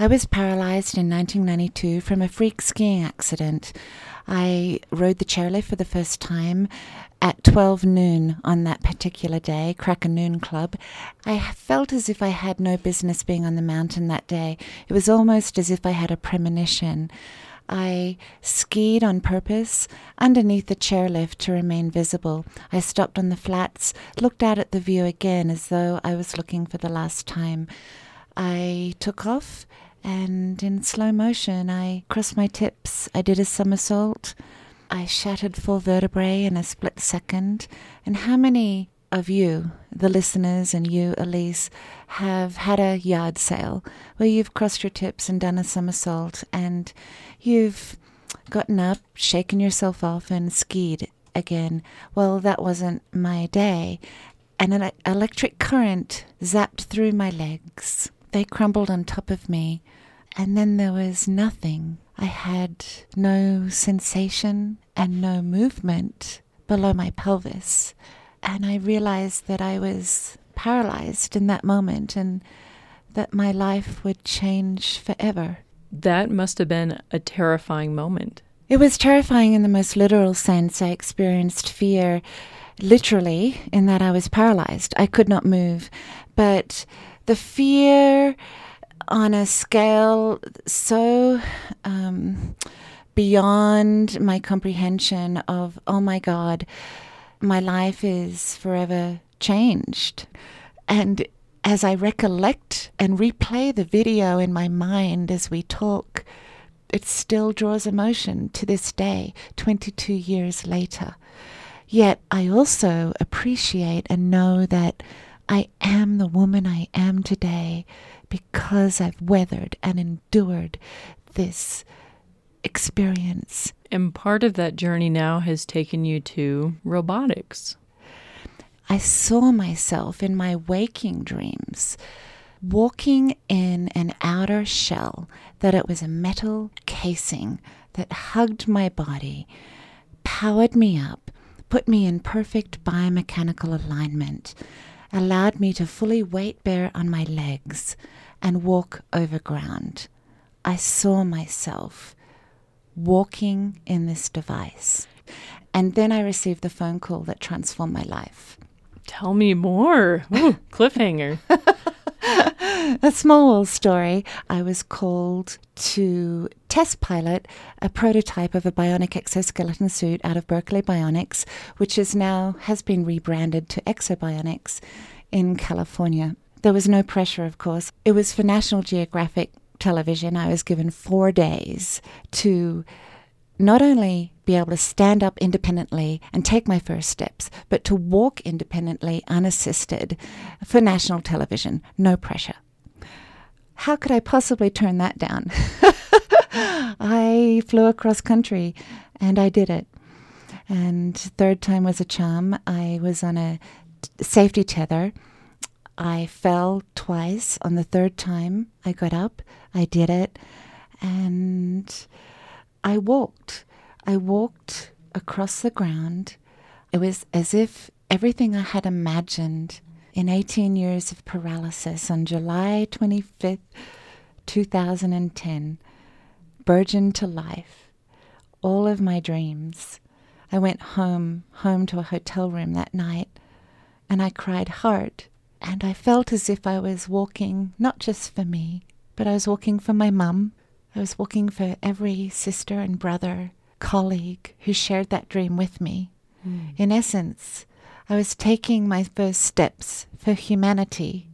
I was paralyzed in 1992 from a freak skiing accident. I rode the chairlift for the first time at 12 noon on that particular day, Cracker Noon Club. I felt as if I had no business being on the mountain that day. It was almost as if I had a premonition. I skied on purpose underneath the chairlift to remain visible. I stopped on the flats, looked out at the view again as though I was looking for the last time. I took off, and in slow motion I crossed my tips. I did a somersault. I shattered 4 vertebrae in a split second. And how many of you, the listeners, and you, Elise, have had a yard sale where you've crossed your tips and done a somersault and you've gotten up, shaken yourself off and skied again? Well, that wasn't my day. And an electric current zapped through my legs. They crumbled on top of me, and then there was nothing. I had no sensation and no movement below my pelvis. And I realized that I was paralyzed in that moment and that my life would change forever. That must have been a terrifying moment. It was terrifying in the most literal sense. I experienced fear literally in that I was paralyzed. I could not move. But the fear on a scale so beyond my comprehension of, oh my God, my life is forever changed. And as I recollect and replay the video in my mind as we talk, it still draws emotion to this day, 22 years later. Yet I also appreciate and know that I am the woman I am today because I've weathered and endured this experience. And part of that journey now has taken you to robotics. I saw myself in my waking dreams walking in an outer shell, that it was a metal casing that hugged my body, powered me up, put me in perfect biomechanical alignment, allowed me to fully weight bear on my legs and walk over ground. I saw myself walking in this device. And then I received the phone call that transformed my life. Tell me more. Ooh, cliffhanger. A small story. I was called to test pilot a prototype of a bionic exoskeleton suit out of Berkeley Bionics, which has been rebranded to Exobionics in California. There was no pressure, of course. It was for National Geographic Television. I was given 4 days to not only be able to stand up independently and take my first steps, but to walk independently, unassisted, for national television. No pressure. How could I possibly turn that down? I flew across country, and I did it. And third time was a charm. I was on a safety tether. I fell twice. On the third time, I got up. I did it. And I walked. I walked across the ground. It was as if everything I had imagined in 18 years of paralysis on July 25th, 2010, burgeoned to life. All of my dreams. I went home to a hotel room that night, and I cried hard. And I felt as if I was walking not just for me, but I was walking for my mum. I was walking for every sister and brother, colleague who shared that dream with me. In essence, I was taking my first steps for humanity